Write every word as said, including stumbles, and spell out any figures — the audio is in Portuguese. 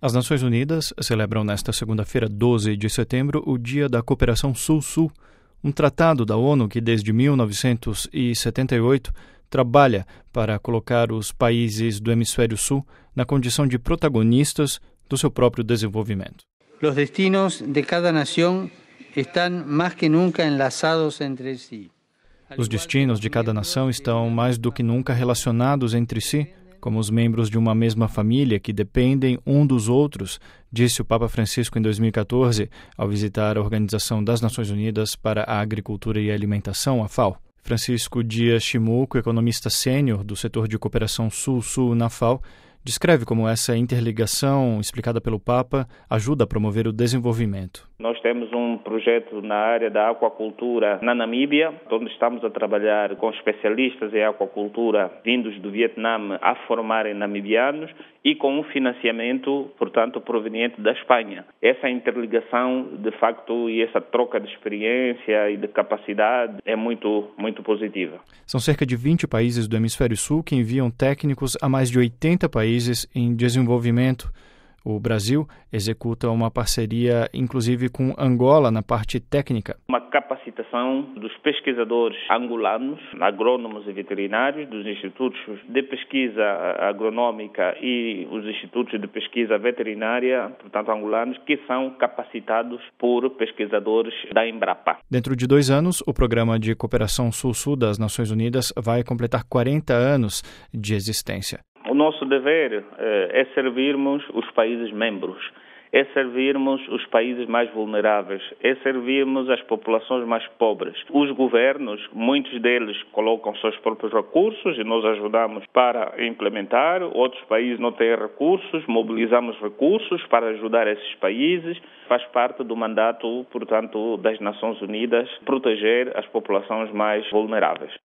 As Nações Unidas celebram nesta segunda-feira, doze de setembro, o Dia da Cooperação Sul-Sul, um tratado da ONU que desde mil novecentos e setenta e oito trabalha para colocar os países do Hemisfério Sul na condição de protagonistas do seu próprio desenvolvimento. Os destinos de cada nação estão mais que nunca enlaçados entre si. Os destinos de cada nação estão mais do que nunca relacionados entre si, como os membros de uma mesma família que dependem um dos outros, disse o Papa Francisco em dois mil e quatorze, ao visitar a Organização das Nações Unidas para a Agricultura e Alimentação, a FAO. Francisco Dias Chimuco, economista sênior do setor de cooperação Sul-Sul na FAO, descreve como essa interligação, explicada pelo Papa, ajuda a promover o desenvolvimento. Nós temos um projeto na área da aquacultura na Namíbia, onde estamos a trabalhar com especialistas em aquacultura vindos do Vietnã a formarem namibianos e com um financiamento, portanto, proveniente da Espanha. Essa interligação, de facto, e essa troca de experiência e de capacidade é muito, muito positiva. São cerca de vinte países do Hemisfério Sul que enviam técnicos a mais de oitenta países em desenvolvimento. O Brasil executa uma parceria, inclusive, com Angola na parte técnica. Uma capacitação dos pesquisadores angolanos, agrônomos e veterinários, dos institutos de pesquisa agronômica e os institutos de pesquisa veterinária, portanto, angolanos, que são capacitados por pesquisadores da Embrapa. Dentro de dois anos, o Programa de Cooperação Sul-Sul das Nações Unidas vai completar quarenta anos de existência. O nosso dever eh, é servirmos os países membros, é servirmos os países mais vulneráveis, é servirmos as populações mais pobres. Os governos, muitos deles colocam seus próprios recursos e nós ajudamos para implementar, outros países não têm recursos, mobilizamos recursos para ajudar esses países. Faz parte do mandato, portanto, das Nações Unidas proteger as populações mais vulneráveis.